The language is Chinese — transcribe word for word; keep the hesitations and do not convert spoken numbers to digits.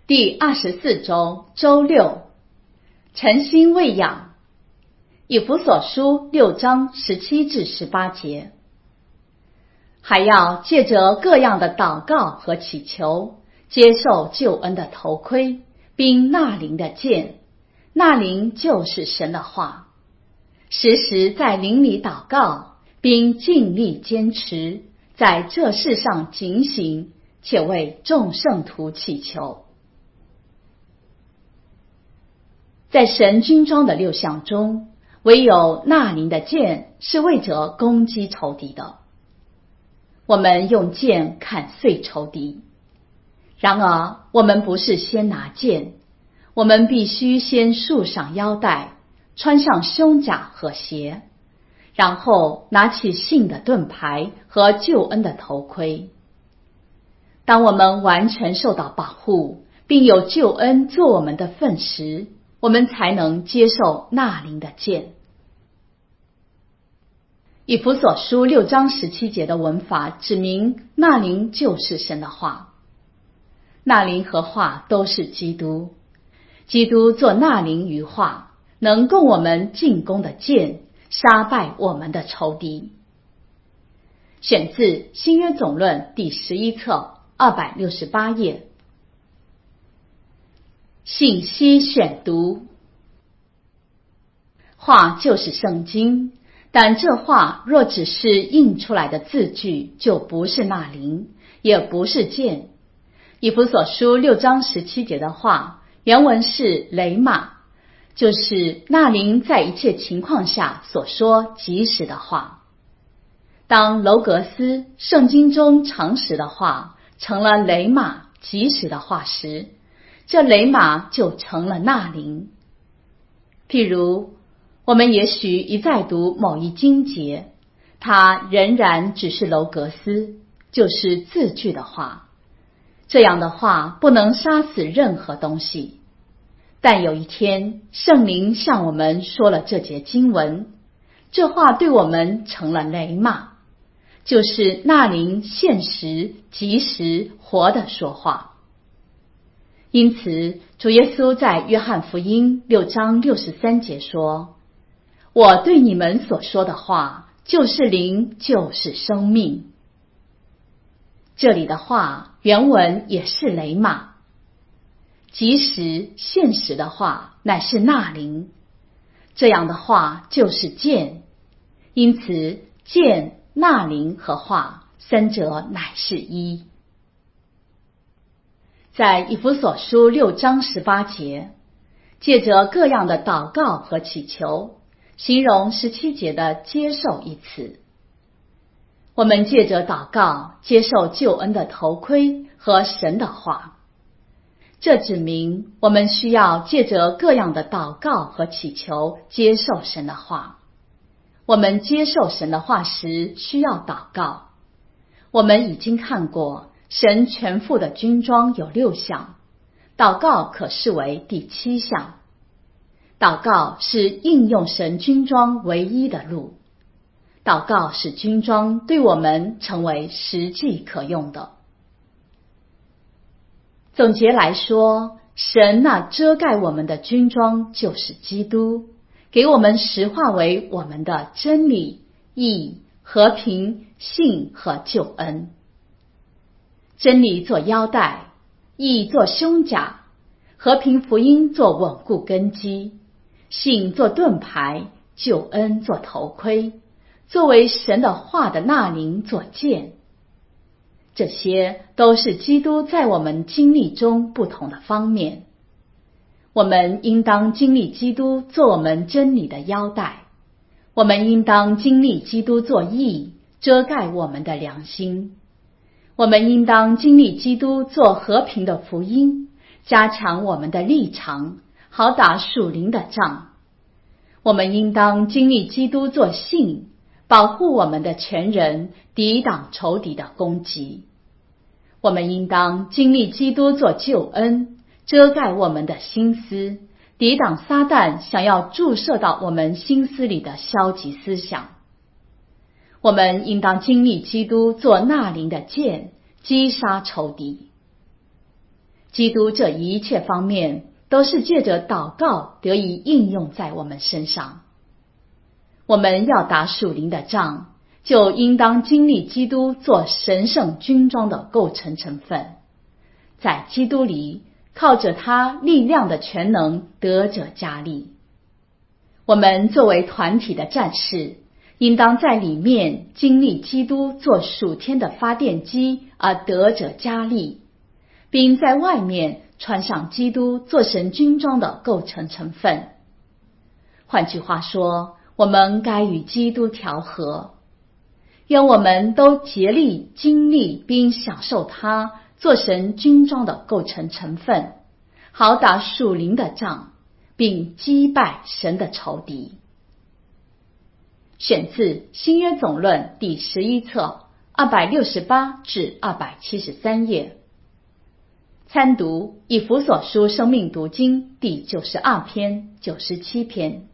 第二十四周周六，诚心喂养。以弗所书六章十七至十八节，还要借着各样的祷告和祈求，接受救恩的头盔，并纳灵的剑，纳灵就是神的话，时时在灵里祷告，并尽力坚持，在这事上警醒，且为众圣徒祈求。在神军装的六项中，唯有纳灵的剑是为着攻击仇敌的。我们用剑砍碎仇敌，然而我们不是先拿剑，我们必须先束上腰带，穿上胸甲和鞋，然后拿起信的盾牌和救恩的头盔。当我们完全受到保护，并有救恩做我们的份时，我们才能接受纳灵的剑。以弗所书六章十七节的文法指明纳灵就是神的话，纳灵和话都是基督，基督做纳灵与话，能供我们进攻的剑，杀败我们的仇敌。选自新约总论第十一册二百六十八页。信息选读。话就是圣经，但这话若只是印出来的字句，就不是纳灵，也不是剑。以弗所书六章十七节的话，原文是雷玛，就是纳灵在一切情况下所说即时的话。当楼格斯圣经中常识的话成了雷玛即时的话时，这雷玛就成了纳灵。譬如我们也许一再读某一经节，它仍然只是楼格斯，就是字句的话。这样的话不能杀死任何东西。但有一天，圣灵向我们说了这节经文，这话对我们成了雷玛，就是纳灵现实、即时、活的说话。因此，主耶稣在约翰福音六章六十三节说：我对你们所说的话，就是灵，就是生命。这里的话原文也是雷玛，即时现实的话乃是纳灵，这样的话就是剑。因此剑、纳灵和话三者乃是一。在以弗所书六章十八节，借着各样的祷告和祈求，形容十七节的接受一词。我们借着祷告接受救恩的头盔和神的话，这指明我们需要借着各样的祷告和祈求接受神的话。我们接受神的话时需要祷告。我们已经看过神全副的军装有六项，祷告可视为第七项。祷告是应用神军装唯一的路，祷告使军装对我们成为实际可用的。总结来说，神那遮盖我们的军装就是基督，给我们实化为我们的真理、义、和平、信和救恩。真理做腰带，义做胸甲，和平福音做稳固根基，信做盾牌，救恩做头盔，作为神的话的纳灵做剑。这些都是基督在我们经历中不同的方面。我们应当经历基督做我们真理的腰带，我们应当经历基督做义，遮盖我们的良心。我们应当经历基督做和平的福音，加强我们的立场，好打属灵的仗。我们应当经历基督做信，保护我们的全人，抵挡仇敌的攻击。我们应当经历基督做救恩，遮盖我们的心思，抵挡撒旦想要注射到我们心思里的消极思想。我们应当经历基督做纳灵的剑，击杀仇敌。 基督这一切方面都是借着祷告得以应用在我们身上。我们要打属灵的仗，就应当经历基督做神圣军装的构成成分，在基督里靠着他力量的全能得者加力。我们作为团体的战士，应当在里面经历基督做属天的发电机而得者加力，并在外面穿上基督做神军装的构成成分。换句话说，我们该与基督调和。愿我们都竭力经历并享受他做神军装的构成成分，好打属灵的仗，并击败神的仇敌。选自新约总论第十一册二百六十八至二百七十三页。参读以弗所书生命读经第九十二篇、九十七篇。